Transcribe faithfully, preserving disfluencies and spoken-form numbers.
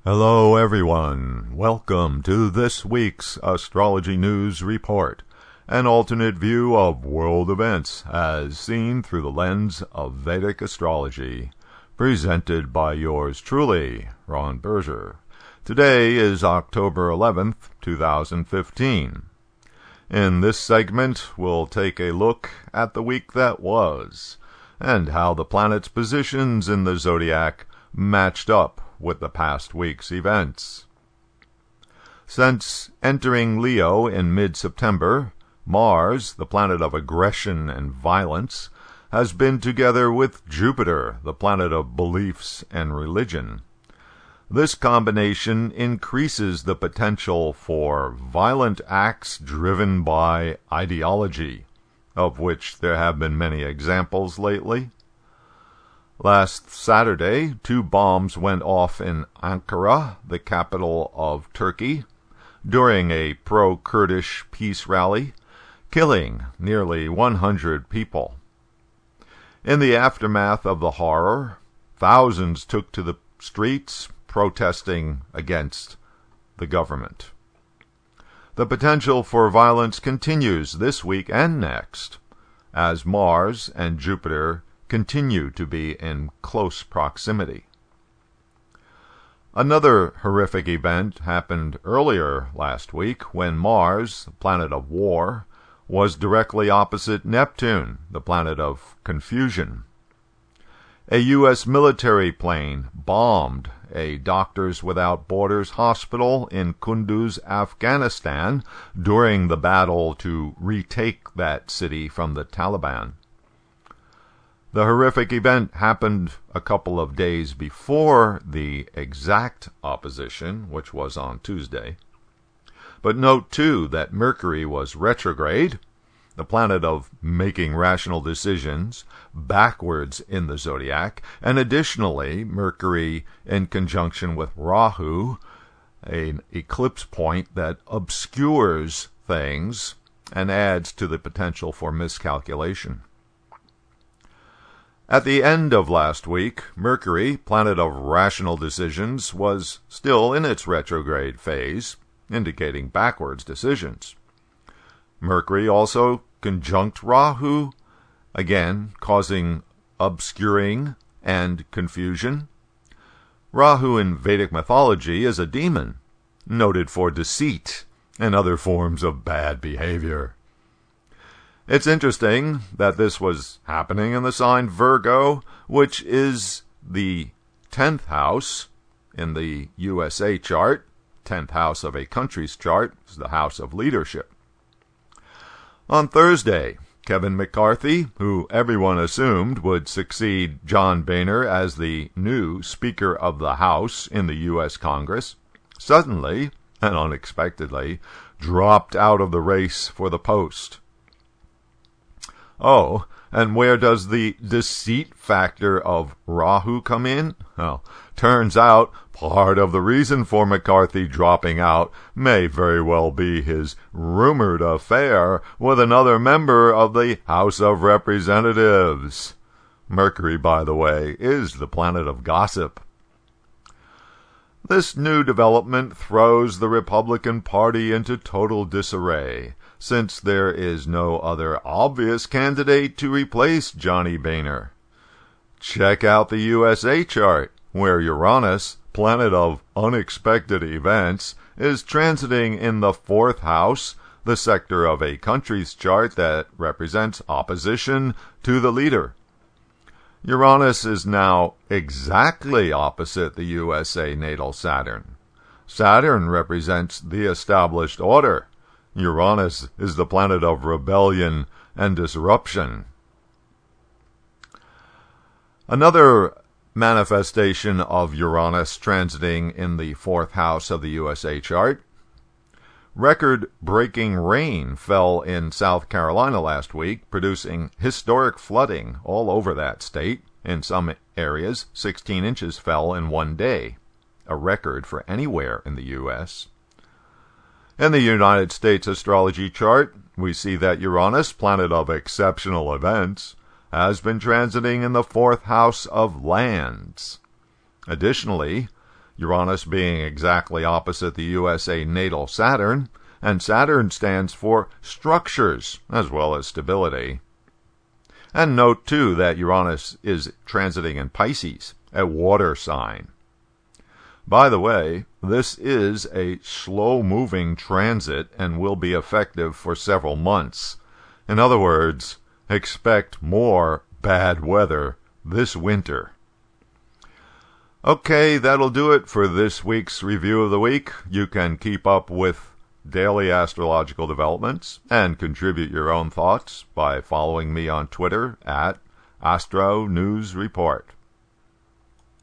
Hello everyone, welcome to this week's Astrology News Report, an alternate view of world events as seen through the lens of Vedic astrology, presented by yours truly, Ron Berger. Today is October eleventh, two thousand fifteen. In this segment, we'll take a look at the week that was, and how the planets' positions in the zodiac matched up with the past week's events. Since entering Leo in mid-September, Mars, the planet of aggression and violence, has been together with Jupiter, the planet of beliefs and religion. This combination increases the potential for violent acts driven by ideology, of which there have been many examples lately. Last Saturday, two bombs went off in Ankara, the capital of Turkey, during a pro-Kurdish peace rally, killing nearly one hundred people. In the aftermath of the horror, thousands took to the streets protesting against the government. The potential for violence continues this week and next, as Mars and Jupiter continue to be in close proximity. Another horrific event happened earlier last week when Mars, the planet of war, was directly opposite Neptune, the planet of confusion. A U S military plane bombed a Doctors Without Borders hospital in Kunduz, Afghanistan, during the battle to retake that city from the Taliban. The horrific event happened a couple of days before the exact opposition, which was on Tuesday. But note, too, that Mercury was retrograde, the planet of making rational decisions, backwards in the zodiac, and additionally, Mercury in conjunction with Rahu, an eclipse point that obscures things and adds to the potential for miscalculation. At the end of last week, Mercury, planet of rational decisions, was still in its retrograde phase, indicating backwards decisions. Mercury also conjunct Rahu, again causing obscuring and confusion. Rahu in Vedic mythology is a demon, noted for deceit and other forms of bad behavior. It's interesting that this was happening in the sign Virgo, which is the tenth house in the U S A chart. tenth house of a country's chart is the house of leadership. On Thursday, Kevin McCarthy, who everyone assumed would succeed John Boehner as the new Speaker of the House in the U S Congress, suddenly and unexpectedly dropped out of the race for the post. Oh, and where does the deceit factor of Rahu come in? Well, turns out part of the reason for McCarthy dropping out may very well be his rumored affair with another member of the House of Representatives. Mercury, by the way, is the planet of gossip. This new development throws the Republican Party into total disarray, since there is no other obvious candidate to replace Johnny Boehner. Check out the U S A chart, where Uranus, planet of unexpected events, is transiting in the fourth house, the sector of a country's chart that represents opposition to the leader. Uranus is now exactly opposite the U S A natal Saturn. Saturn represents the established order. Uranus is the planet of rebellion and disruption. Another manifestation of Uranus transiting in the fourth house of the U S A chart. Record-breaking rain fell in South Carolina last week, producing historic flooding all over that state. In some areas, sixteen inches fell in one day, a record for anywhere in the U S In the United States astrology chart, we see that Uranus, planet of exceptional events, has been transiting in the fourth house of lands. Additionally, Uranus being exactly opposite the U S A natal Saturn, and Saturn stands for structures as well as stability. And note, too, that Uranus is transiting in Pisces, a water sign. By the way, this is a slow-moving transit and will be effective for several months. In other words, expect more bad weather this winter. Okay, that'll do it for this week's Review of the Week. You can keep up with daily astrological developments and contribute your own thoughts by following me on Twitter at Astro News Report.